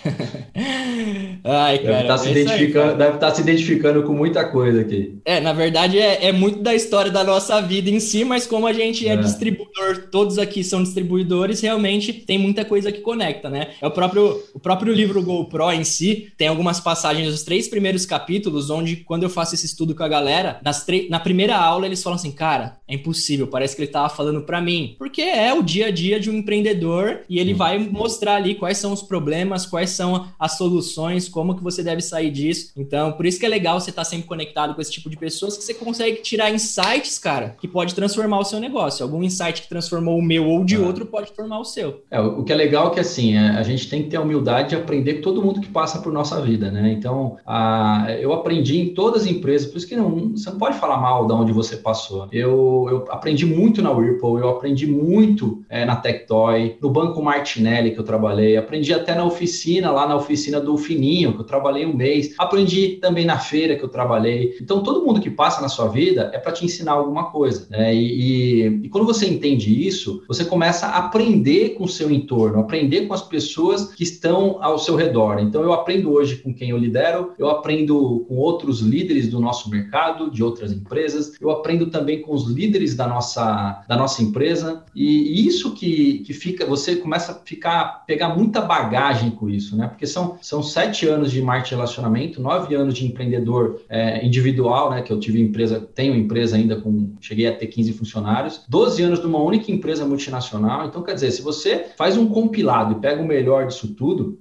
Ai, cara,
deve estar se identificando com muita coisa aqui.
Na verdade é muito da história da nossa vida em si, mas como a gente é distribuidor, todos aqui são distribuidores, realmente tem muita coisa que conecta, né? O próprio livro GoPro em si, tem algumas passagens dos 3 primeiros capítulos, onde quando eu faço esse estudo com a galera, na primeira aula eles falam assim, cara, é impossível, parece que ele tava falando pra mim, porque é o dia a dia de um empreendedor e ele vai mostrar ali quais são os problemas, quais são as soluções, como que você deve sair disso. Então, por isso que é legal você estar sempre conectado com esse tipo de pessoas, que você consegue tirar insights, cara, que pode transformar o seu negócio. Algum insight que transformou o meu ou de outro pode transformar o seu.
O que é legal é que, assim, a gente tem que ter a humildade de aprender com todo mundo que passa por nossa vida, né? Então, eu aprendi em todas as empresas, por isso que você não pode falar mal de onde você passou. Eu aprendi muito na Whirlpool, eu aprendi muito na Tectoy, no Banco Martinelli que eu trabalhei, aprendi até na oficina do Fininho, que eu trabalhei um mês, aprendi também na feira que eu trabalhei. Então, todo mundo que passa na sua vida é para te ensinar alguma coisa, né? E quando você entende isso, você começa a aprender com o seu entorno, aprender com as pessoas que estão ao seu redor. Então, eu aprendo hoje com quem eu lidero, eu aprendo com outros líderes do nosso mercado, de outras empresas, eu aprendo também com os líderes da nossa empresa, e isso que fica, você começa a pegar muita bagagem com isso, né? Porque são 7 anos de marketing e relacionamento, 9 anos de empreendedor individual, né? Que eu tenho empresa ainda cheguei a ter 15 funcionários, 12 anos de uma única empresa multinacional. Então, quer dizer, se você faz um compilado e pega o melhor disso tudo,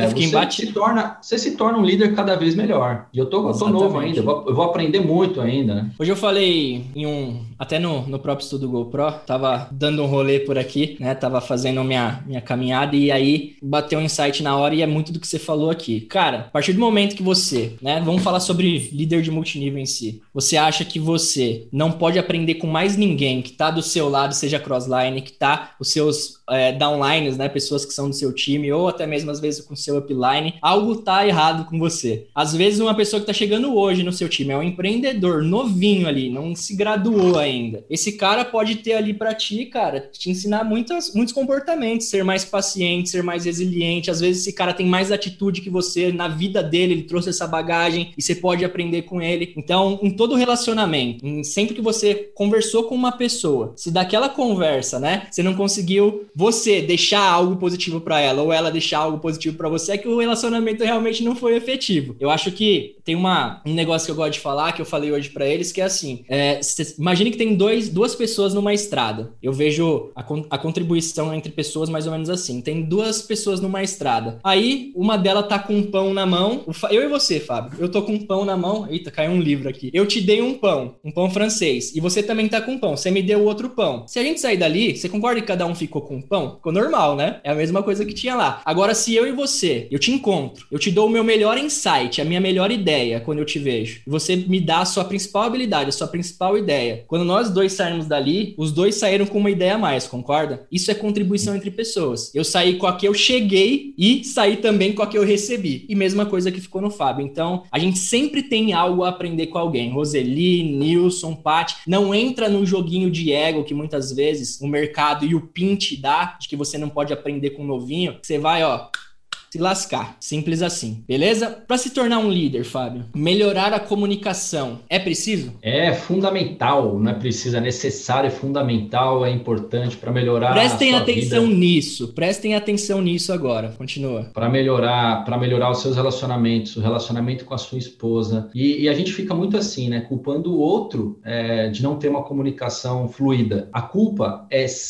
você se torna um líder cada vez melhor. E eu tô novo ainda, eu vou aprender muito ainda, né?
Hoje eu falei até no próprio estudo GoPro, tava dando um rolê por aqui, né? Tava fazendo minha caminhada e aí bateu um insight na hora e é muito do que você falou aqui. Cara, a partir do momento que você, né? Vamos falar sobre líder de multinível em si. Você acha que você não pode aprender com mais ninguém que tá do seu lado, seja crossline, que tá os seus downlines, né? Pessoas que são do seu time ou até mesmo às vezes com o seu upline, algo tá errado com você. Às vezes uma pessoa que tá chegando hoje no seu time é um empreendedor novinho ali, não se graduou ainda. Esse cara pode ter ali pra ti, cara, te ensinar muitos comportamentos, ser mais paciente, ser mais resiliente. Às vezes esse cara tem mais atitude que você na vida dele, ele trouxe essa bagagem e você pode aprender com ele. Então, em todo relacionamento, sempre que você conversou com uma pessoa, se daquela conversa, né, você não conseguiu você deixar algo positivo pra ela ou ela deixar algo positivo pra você, é que o relacionamento realmente não foi efetivo. Eu acho que tem um negócio que eu gosto de falar, que eu falei hoje pra eles, que é assim, imagine que tem duas pessoas numa estrada. Eu vejo a contribuição entre pessoas mais ou menos assim. Tem 2 pessoas numa estrada. Aí, uma delas tá com um pão na mão. Eu e você, Fábio. Eu tô com um pão na mão. Eita, caiu um livro aqui. Eu te dei um pão francês. E você também tá com um pão. Você me deu outro pão. Se a gente sair dali, você concorda que cada um ficou com um pão? Ficou normal, né? É a mesma coisa que tinha lá. Agora, se eu e você, eu te encontro, eu te dou o meu melhor insight, a minha melhor ideia quando eu te vejo. E você me dá a sua principal habilidade, a sua principal ideia. Quando nós dois saímos dali, os dois saíram com uma ideia a mais, concorda? Isso é contribuição entre pessoas. Eu saí com a que eu cheguei e saí também com a que eu recebi. E mesma coisa que ficou no Fábio. Então, a gente sempre tem algo a aprender com alguém. Roseli, Nilson, Paty. Não entra no joguinho de ego que muitas vezes o mercado e o PIN te dá, de que você não pode aprender com um novinho. Você vai, se lascar. Simples assim. Beleza? Para se tornar um líder, Fábio, melhorar a comunicação é preciso?
É fundamental, não é preciso, é necessário, é fundamental, é importante para melhorar
Prestem atenção nisso. Prestem atenção nisso agora. Continua.
Para melhorar os seus relacionamentos, o relacionamento com a sua esposa. E a gente fica muito assim, né? Culpando o outro de não ter uma comunicação fluida. A culpa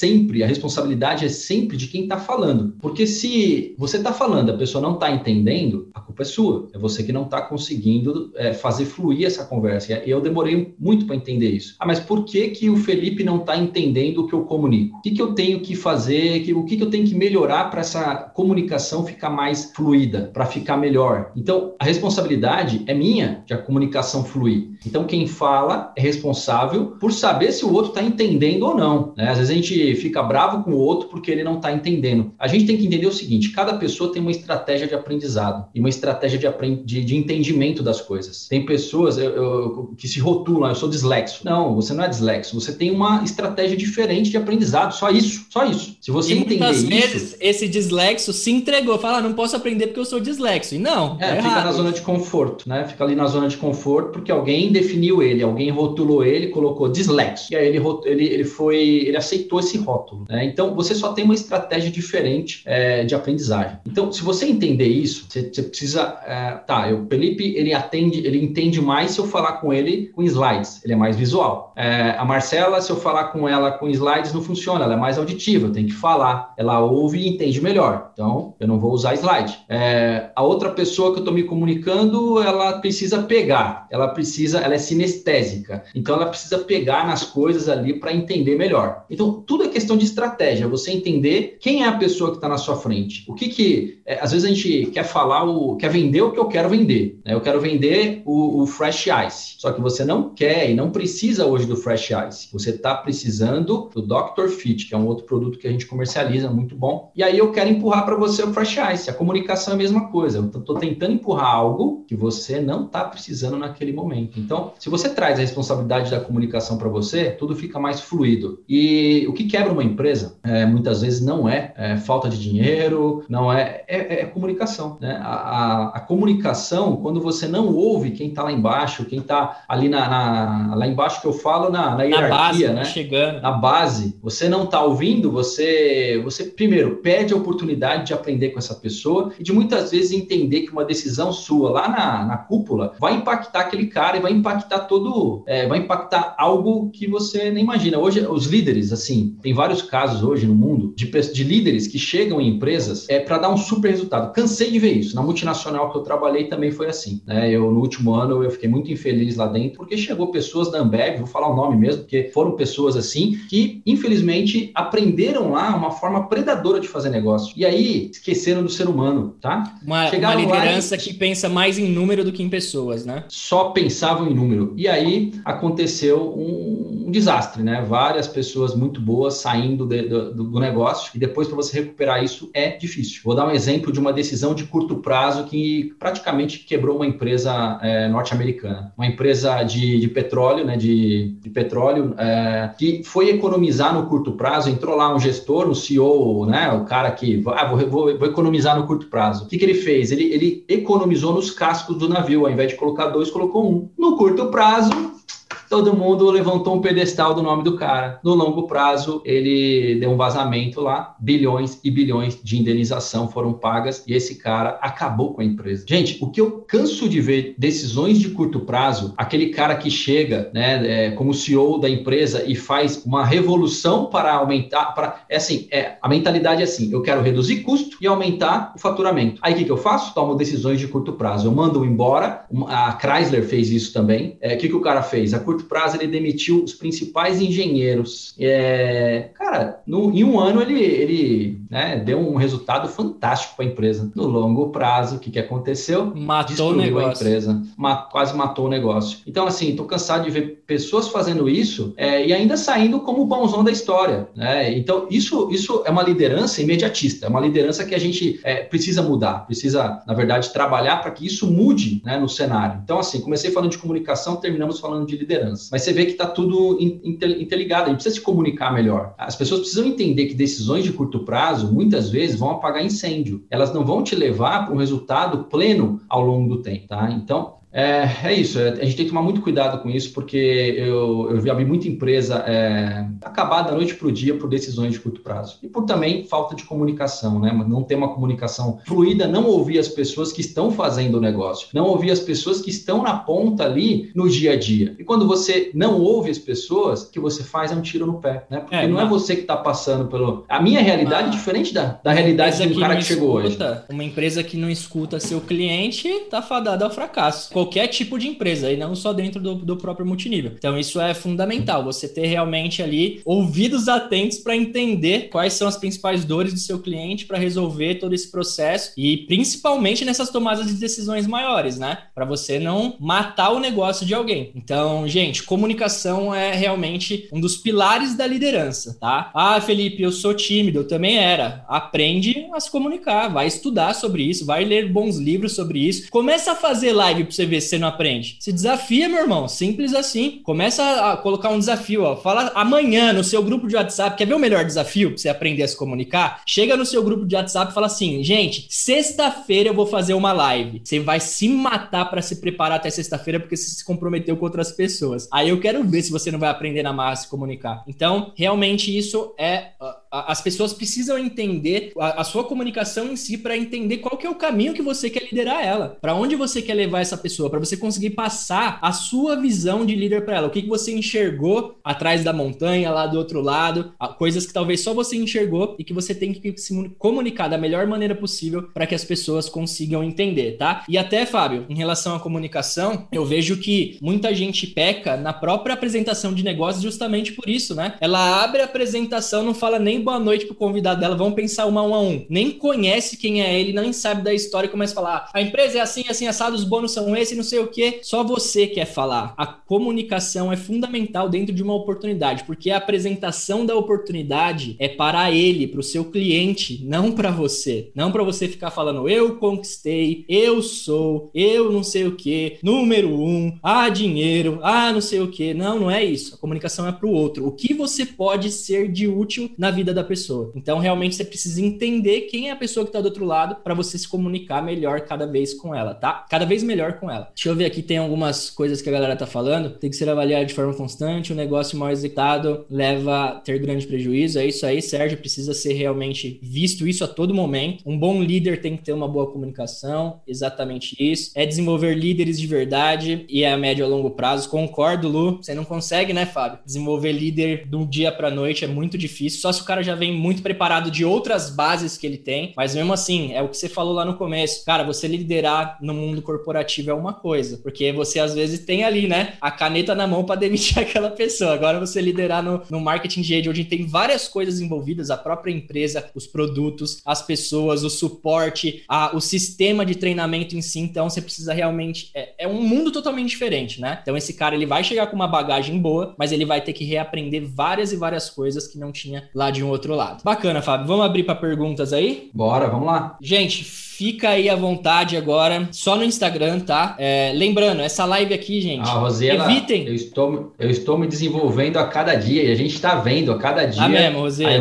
a responsabilidade é sempre de quem está falando. Porque se você está falando, a pessoa não está entendendo, a culpa é sua. É você que não está conseguindo fazer fluir essa conversa. E eu demorei muito para entender isso. Mas por que o Felipe não está entendendo o que eu comunico? O que eu tenho que fazer? O que eu tenho que melhorar para essa comunicação ficar mais fluida, para ficar melhor? Então, a responsabilidade é minha de a comunicação fluir. Então, quem fala é responsável por saber se o outro está entendendo ou não, né? Às vezes a gente fica bravo com o outro porque ele não está entendendo. A gente tem que entender o seguinte, cada pessoa tem uma estratégia de aprendizado e uma estratégia de entendimento das coisas. Tem pessoas que se rotulam, eu sou dislexo. Não, você não é dislexo, você tem uma estratégia diferente de aprendizado, só isso. Se você entender isso...
muitas vezes esse dislexo se entregou, fala, não posso aprender porque eu sou dislexo. E não,
fica na zona de conforto, né? Fica ali na zona de conforto porque alguém definiu ele, alguém rotulou ele, colocou dislexo. E aí ele aceitou esse rótulo, né? Então, você só tem uma estratégia diferente de aprendizagem. Então, se você entender isso, você precisa... o Felipe, ele entende mais se eu falar com ele com slides, ele é mais visual. A Marcela, se eu falar com ela com slides, não funciona, ela é mais auditiva, eu tenho que falar, ela ouve e entende melhor. Então, eu não vou usar slide. A outra pessoa que eu estou me comunicando, ela precisa pegar, ela é sinestésica, então ela precisa pegar nas coisas ali para entender melhor. Então, tudo é questão de estratégia, você entender quem é a pessoa que está na sua frente. Às vezes a gente quer vender o que eu quero vender, né? Eu quero vender o Fresh Ice, só que você não quer e não precisa hoje do Fresh Ice, você está precisando do Dr. Fit, que é um outro produto que a gente comercializa, muito bom, e aí eu quero empurrar para você o Fresh Ice. A comunicação é a mesma coisa, eu estou tentando empurrar algo que você não está precisando naquele momento. Então, se você traz a responsabilidade da comunicação para você, tudo fica mais fluido. E o que quebra uma empresa, muitas vezes não é falta de dinheiro, não é comunicação, né? A comunicação, quando você não ouve quem está lá embaixo, quem está ali lá embaixo, que eu falo na hierarquia,
base,
né?
Chegando.
Na base, você não está ouvindo, você primeiro perde a oportunidade de aprender com essa pessoa e de muitas vezes entender que uma decisão sua lá na cúpula vai impactar aquele cara e vai impactar vai impactar algo que você nem imagina. Hoje, os líderes, assim, tem vários casos hoje no mundo de líderes que chegam em empresas para dar um super resultado. Cansei de ver isso. Na multinacional que eu trabalhei também foi assim, né? No último ano, eu fiquei muito infeliz lá dentro, porque chegou pessoas da Ambev, vou falar o nome mesmo, porque foram pessoas assim, que infelizmente aprenderam lá uma forma predadora de fazer negócio. E aí, esqueceram do ser humano, tá?
Uma liderança que pensa mais em número do que em pessoas, né?
Só pensavam em número. E aí, aconteceu um desastre, né? Várias pessoas muito boas saindo do negócio e depois para você recuperar isso é difícil. Vou dar um exemplo de uma decisão de curto prazo que praticamente quebrou uma empresa norte-americana. Uma empresa de petróleo, né? De petróleo, que foi economizar no curto prazo, entrou lá um gestor, um CEO, né? O cara que vou economizar no curto prazo. O que ele fez? Ele economizou nos cascos do navio, ao invés de colocar 2, colocou 1. No curto prazo, todo mundo levantou um pedestal do nome do cara. No longo prazo, ele deu um vazamento lá, bilhões e bilhões de indenização foram pagas e esse cara acabou com a empresa. Gente, o que eu canso de ver decisões de curto prazo, aquele cara que chega, né, como CEO da empresa e faz uma revolução para aumentar, a mentalidade é assim, eu quero reduzir custo e aumentar o faturamento. Aí o que eu faço? Tomo decisões de curto prazo. Eu mando embora, a Chrysler fez isso também. O que o cara fez? A curto prazo ele demitiu os principais engenheiros. Cara, em um ano ele deu um resultado fantástico para a empresa. No longo prazo, o que aconteceu?
Matou o negócio.
A empresa. Quase matou o negócio. Então, assim, estou cansado de ver pessoas fazendo isso e ainda saindo como o bonzão da história, né? Então, isso é uma liderança imediatista. É uma liderança que a gente precisa mudar. Precisa, na verdade, trabalhar para que isso mude, né, no cenário. Então, assim, comecei falando de comunicação, terminamos falando de liderança. Mas você vê que está tudo interligado, a gente precisa se comunicar melhor. As pessoas precisam entender que decisões de curto prazo, muitas vezes, vão apagar incêndio. Elas não vão te levar para um resultado pleno ao longo do tempo, tá? Então, é isso, a gente tem que tomar muito cuidado com isso, porque eu já vi muita empresa acabar da noite para o dia por decisões de curto prazo. E por também falta de comunicação, né? Não ter uma comunicação fluida, não ouvir as pessoas que estão fazendo o negócio, não ouvir as pessoas que estão na ponta ali no dia a dia. E quando você não ouve as pessoas, o que você faz é um tiro no pé, né? Porque não é você que está passando pelo... A minha realidade é diferente da realidade de um cara que chegou hoje.
Uma empresa que não escuta seu cliente está fadada ao fracasso. qualquer tipo de empresa, e não só dentro do próprio multinível. Então isso é fundamental, você ter realmente ali ouvidos atentos para entender quais são as principais dores do seu cliente para resolver todo esse processo e principalmente nessas tomadas de decisões maiores, né? Para você não matar o negócio de alguém. Então, gente, comunicação é realmente um dos pilares da liderança, tá? Ah, Felipe, eu sou tímido, eu também era. Aprende a se comunicar, vai estudar sobre isso, vai ler bons livros sobre isso. Começa a fazer live para você ver se você não aprende. Se desafia, meu irmão, simples assim. Começa a colocar um desafio, ó. Fala amanhã no seu grupo de WhatsApp, quer ver o melhor desafio para você aprender a se comunicar? Chega no seu grupo de WhatsApp e fala assim, gente, sexta-feira eu vou fazer uma live. Você vai se matar para se preparar até sexta-feira porque você se comprometeu com outras pessoas. Aí eu quero ver se você não vai aprender na marra a se comunicar. Então, realmente isso é... As pessoas precisam entender a sua comunicação em si para entender qual que é o caminho que você quer liderar ela, para onde você quer levar essa pessoa, para você conseguir passar a sua visão de líder para ela, o que você enxergou atrás da montanha, lá do outro lado, coisas que talvez só você enxergou e que você tem que se comunicar da melhor maneira possível para que as pessoas consigam entender, tá? E até, Fábio, em relação à comunicação, eu vejo que muita gente peca na própria apresentação de negócios justamente por isso, né? Ela abre a apresentação, não fala nem boa noite pro convidado dela, vamos pensar um a um. Nem conhece quem é ele, nem sabe da história e começa a falar, a empresa é assim, assim, assado, os bônus são esses, não sei o quê. Só você quer falar. A comunicação é fundamental dentro de uma oportunidade, porque a apresentação da oportunidade é para ele, para o seu cliente, não para você. Não para você ficar falando, eu conquistei, eu sou, eu não sei o quê, número 1, dinheiro, não sei o quê. Não, não é isso. A comunicação é para o outro. O que você pode ser de útil na vida da pessoa. Então, realmente, você precisa entender quem é a pessoa que está do outro lado para você se comunicar melhor cada vez com ela, tá? Cada vez melhor com ela. Deixa eu ver aqui, tem algumas coisas que a galera tá falando. Tem que ser avaliado de forma constante, o negócio mal executado leva a ter grande prejuízo. É isso aí, Sérgio, precisa ser realmente visto isso a todo momento. Um bom líder tem que ter uma boa comunicação, exatamente isso. É desenvolver líderes de verdade e é a médio a longo prazo. Concordo, Lu. Você não consegue, né, Fábio? Desenvolver líder de um dia pra noite é muito difícil, só se o cara já vem muito preparado de outras bases que ele tem, mas mesmo assim, é o que você falou lá no começo. Cara, você liderar no mundo corporativo é uma coisa, porque você às vezes tem ali, né, a caneta na mão para demitir aquela pessoa. Agora você liderar no marketing de rede, onde tem várias coisas envolvidas, a própria empresa, os produtos, as pessoas, o suporte, o sistema de treinamento em si, então você precisa realmente... É um mundo totalmente diferente, né? Então esse cara, ele vai chegar com uma bagagem boa, mas ele vai ter que reaprender várias e várias coisas que não tinha lá de um outro lado. Bacana, Fábio. Vamos abrir para perguntas aí?
Bora, vamos lá.
Gente, fica aí à vontade agora, só no Instagram, tá? Lembrando, essa live aqui, gente,
Rosiela,
evitem...
Eu estou me desenvolvendo a cada dia e a gente está vendo a cada dia
mesmo,
a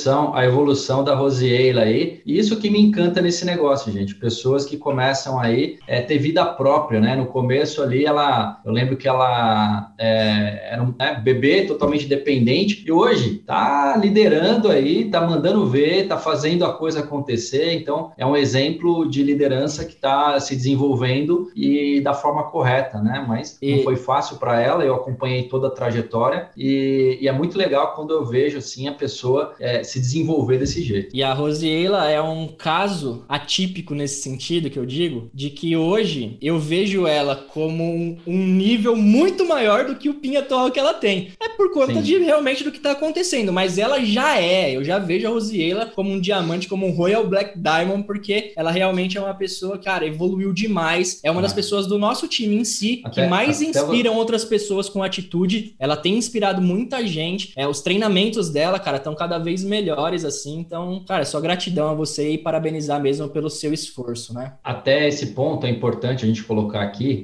evolução da Rosiela aí. E isso que me encanta nesse negócio, gente. Pessoas que começam aí ter vida própria, né? No começo ali, eu lembro que ela era um bebê totalmente dependente e hoje tá liderando aí, tá mandando ver, tá fazendo a coisa acontecer. Então, é um exemplo de liderança que está se desenvolvendo e da forma correta, né? Mas não foi fácil para ela, eu acompanhei toda a trajetória e é muito legal quando eu vejo assim a pessoa se desenvolver desse jeito.
E a Rosiela é um caso atípico nesse sentido que eu digo, de que hoje eu vejo ela como um nível muito maior do que o PIN atual que ela tem. É por conta de realmente do que está acontecendo, mas ela eu já vejo a Rosiela como um diamante, como um Royal Black Diamond, porque ela realmente é uma pessoa, cara, evoluiu demais, é uma das pessoas do nosso time em si, que mais inspiram outras pessoas com atitude. Ela tem inspirado muita gente, os treinamentos dela, cara, estão cada vez melhores, assim, então, cara, só gratidão a você e parabenizar mesmo pelo seu esforço, né?
Até esse ponto é importante a gente colocar aqui,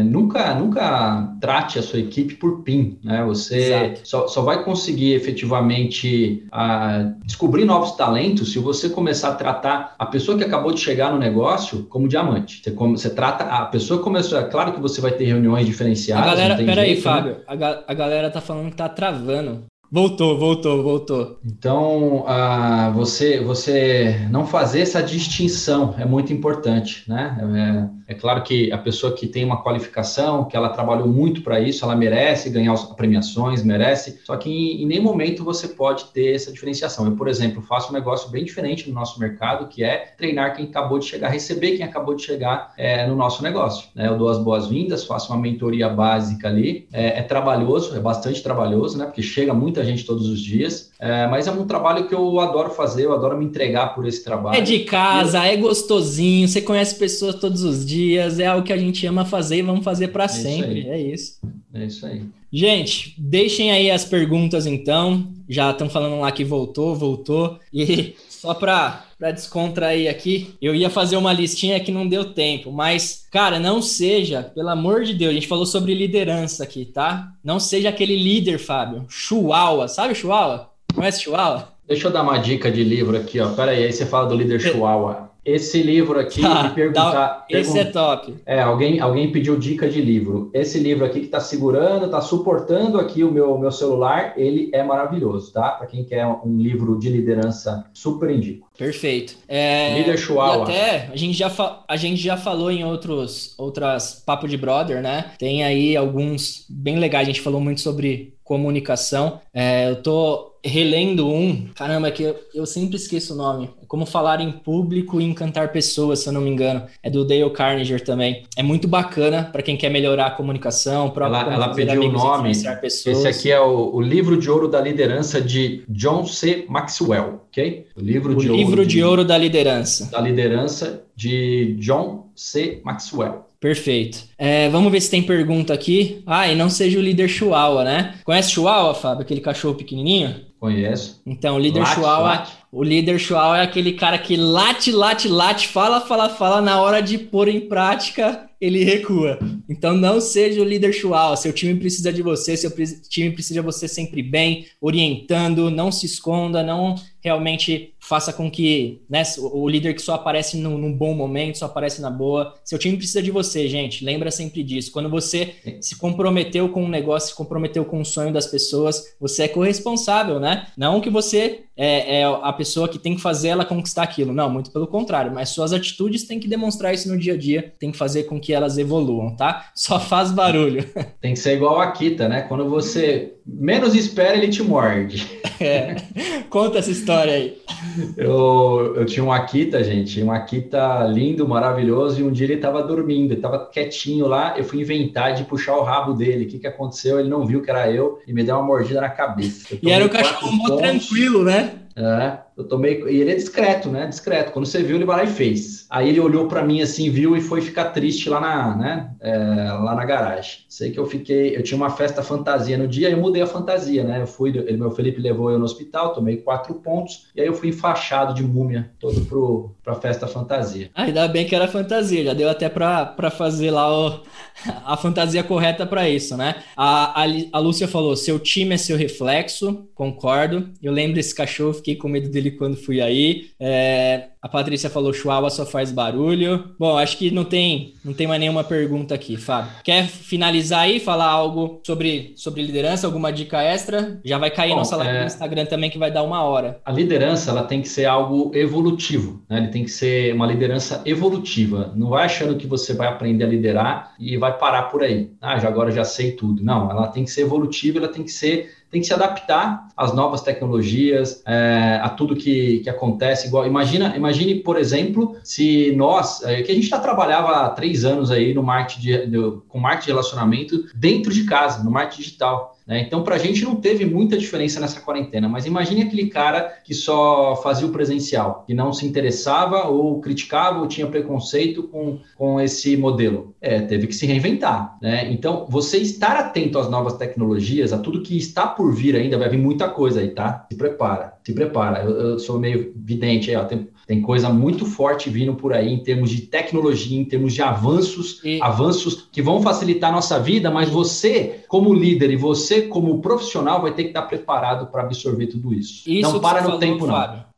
nunca trate a sua equipe por PIN, né? Você só vai conseguir efetivamente descobrir novos talentos se você começar a tratar a pessoa que acabou de chegar no negócio como diamante. Você trata a pessoa que começou, é claro que você vai ter reuniões diferenciadas.
Peraí, Fábio, a galera tá falando que tá travando. Voltou.
Então, você não fazer essa distinção é muito importante, né? É claro que a pessoa que tem uma qualificação, que ela trabalhou muito para isso, ela merece ganhar as premiações, merece, só que em nenhum momento você pode ter essa diferenciação. Eu, por exemplo, faço um negócio bem diferente no nosso mercado, que é treinar quem acabou de chegar, receber quem acabou de chegar no nosso negócio. Né? Eu dou as boas-vindas, faço uma mentoria básica ali, é trabalhoso, é bastante trabalhoso, né? Porque chega muita gente todos os dias, mas é um trabalho que eu adoro fazer, eu adoro me entregar por esse trabalho.
É de casa, é gostosinho, você conhece pessoas todos os dias, é algo que a gente ama fazer e vamos fazer para sempre, é isso.
É isso aí.
Gente, deixem aí as perguntas então, já estão falando lá que voltou, e só para descontrair aqui, eu ia fazer uma listinha que não deu tempo, mas, cara, não seja, pelo amor de Deus, a gente falou sobre liderança aqui, tá? Não seja aquele líder, Fábio, Chihuahua, sabe Chihuahua? Conhece Chihuahua?
Deixa eu dar uma dica de livro aqui, ó. Pera aí você fala do líder Chihuahua. Esse livro aqui, me perguntar...
Esse é top.
Alguém pediu dica de livro. Esse livro aqui que está segurando, está suportando aqui o meu celular, ele é maravilhoso, tá? Para quem quer um livro de liderança, super indico.
Perfeito.
Líder Chihuahua.
E até a gente já falou em outras Papo de Brother, né? Tem aí alguns bem legais. A gente falou muito sobre comunicação. Eu tô relendo caramba, é que eu sempre esqueço o nome. É Como Falar em Público e Encantar Pessoas, se eu não me engano. É do Dale Carnegie também. É muito bacana para quem quer melhorar a comunicação.
Ela pediu o nome. Esse aqui é o Livro de Ouro da Liderança de John C. Maxwell, ok?
O Livro de Ouro da Liderança.
Da Liderança de John C. Maxwell.
Perfeito. Vamos ver se tem pergunta aqui. E não seja o líder Chihuahua, né? Conhece Chihuahua, Fábio? Aquele cachorro pequenininho?
Conheço.
Então, o líder Chihuahua... O líder Chihuahua é aquele cara que late, fala, na hora de pôr em prática, ele recua. Então, não seja o líder Chihuahua. Seu time precisa de você, seu time precisa de você sempre bem, orientando, não se esconda, não realmente faça com que, né, o líder que só aparece num bom momento, só aparece na boa. Seu time precisa de você, gente. Lembra sempre disso. Quando você se comprometeu com um negócio, se comprometeu com o sonho das pessoas, você é corresponsável, né? Não que você é a pessoa que tem que fazer ela conquistar aquilo. Não, muito pelo contrário. Mas suas atitudes têm que demonstrar isso no dia a dia. Tem que fazer com que elas evoluam, tá? Só faz barulho.
Tem que ser igual a Akita, né? Quando você menos espera, ele te morde.
Conta essa história aí.
Eu tinha um Akita, gente. Um Akita lindo, maravilhoso. E um dia ele estava dormindo. Ele estava quietinho lá. Eu fui inventar de puxar o rabo dele. O que aconteceu? Ele não viu que era eu e me deu uma mordida na cabeça.
E era um cachorro mó tranquilo, né?
Eu tomei, e ele é discreto, né? Discreto. Quando você viu, ele vai lá e fez. Aí ele olhou para mim assim, viu e foi ficar triste lá lá na garagem. Sei que eu tinha uma festa fantasia no dia, eu mudei a fantasia, né? Meu Felipe levou eu no hospital, tomei 4 pontos e aí eu fui enfaixado de múmia todo pra festa fantasia.
Ainda bem que era fantasia, já deu até para fazer lá a fantasia correta para isso, né? A Lúcia falou, seu time é seu reflexo, concordo. Eu lembro desse cachorro, fiquei com medo dele quando fui aí. A Patrícia falou, Chihuahua só faz barulho. Bom, acho que não tem mais nenhuma pergunta aqui, Fábio. Quer finalizar aí, falar algo sobre liderança, alguma dica extra? Já vai cair nossa live no Instagram também, que vai dar 1 hora.
A liderança, ela tem que ser algo evolutivo, né? Ele tem que ser uma liderança evolutiva. Não vai achando que você vai aprender a liderar e vai parar por aí. Agora já sei tudo. Não, ela tem que ser evolutiva, ela tem que se adaptar às novas tecnologias, a tudo que acontece. Igual, imagine, por exemplo, se nós, que a gente já trabalhava há 3 anos aí no com marketing de relacionamento dentro de casa, no marketing digital. Então, para a gente não teve muita diferença nessa quarentena, mas imagine aquele cara que só fazia o presencial, que não se interessava ou criticava ou tinha preconceito com esse modelo. Teve que se reinventar, né? Então, você estar atento às novas tecnologias, a tudo que está por vir ainda, vai vir muita coisa aí, tá? Se prepara. Eu sou meio vidente aí, ó. Tem coisa muito forte vindo por aí em termos de tecnologia, em termos de avanços que vão facilitar a nossa vida, mas você, como líder, e você, como profissional, vai ter que estar preparado para absorver tudo isso. Não para no tempo, não.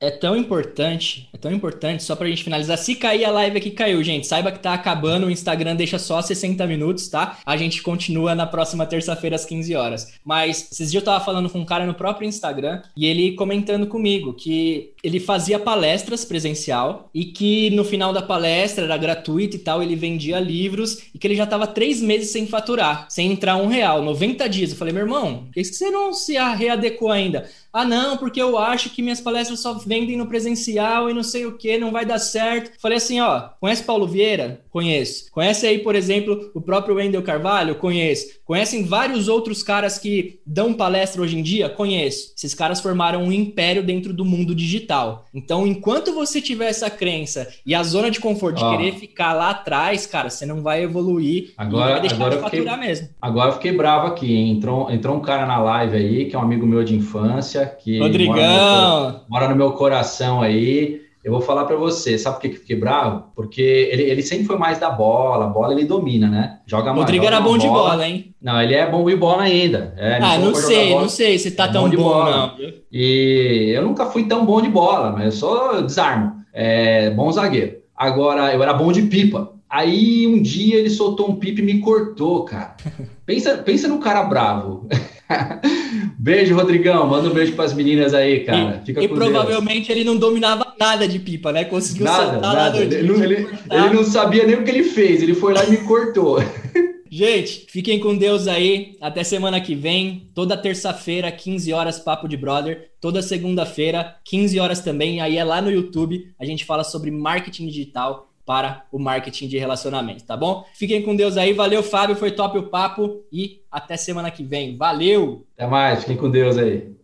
é tão importante, só pra gente finalizar. Se cair a live aqui, caiu, gente. Saiba que tá acabando, o Instagram deixa só 60 minutos, tá? A gente continua na próxima terça-feira às 15 horas. Mas esses dias eu tava falando com um cara no próprio Instagram e ele comentando comigo que ele fazia palestras presencial e que no final da palestra era gratuito e tal, ele vendia livros e que ele já tava 3 meses sem faturar, sem entrar R$ 1, 90 dias. Eu falei, meu irmão, por que você não se readequou ainda? Ah, não, porque eu acho que minhas palestras só vendem no presencial e não sei o que, não vai dar certo. Falei assim, ó, conhece Paulo Vieira? Conheço. Conhece aí, por exemplo, o próprio Wendel Carvalho? Conheço. Conhecem vários outros caras que dão palestra hoje em dia? Conheço. Esses caras formaram um império dentro do mundo digital. Então, enquanto você tiver essa crença e a zona de conforto de querer ficar lá atrás, cara, você não vai evoluir e vai deixar de faturar mesmo.
Agora eu fiquei bravo aqui, hein? Entrou um cara na live aí, que é um amigo meu de infância, que mora no meu coração aí. Eu vou falar para você, sabe por que eu fiquei bravo? Porque ele sempre foi mais da bola, a bola ele domina, né?
Rodrigo era bom de bola, hein?
Não, ele é bom de bola ainda.
Não sei se tá tão bom, não.
E eu nunca fui tão bom de bola, mas eu desarmo. Bom zagueiro. Agora, eu era bom de pipa. Aí, um dia, ele soltou um pipa e me cortou, cara. Pensa no cara bravo. Beijo, Rodrigão. Manda um beijo para as meninas aí, cara. Fica com Deus.
Provavelmente ele não dominava nada de pipa, né? Conseguiu soltar lá no dia.
Ele não sabia nem o que ele fez. Ele foi lá e me cortou.
Gente, fiquem com Deus aí. Até semana que vem. Toda terça-feira, 15 horas, Papo de Brother. Toda segunda-feira, 15 horas também. Aí é lá no YouTube. A gente fala sobre marketing digital para o marketing de relacionamento, tá bom? Fiquem com Deus aí. Valeu, Fábio. Foi top o papo. E até semana que vem. Valeu!
Até mais. Fiquem com Deus aí.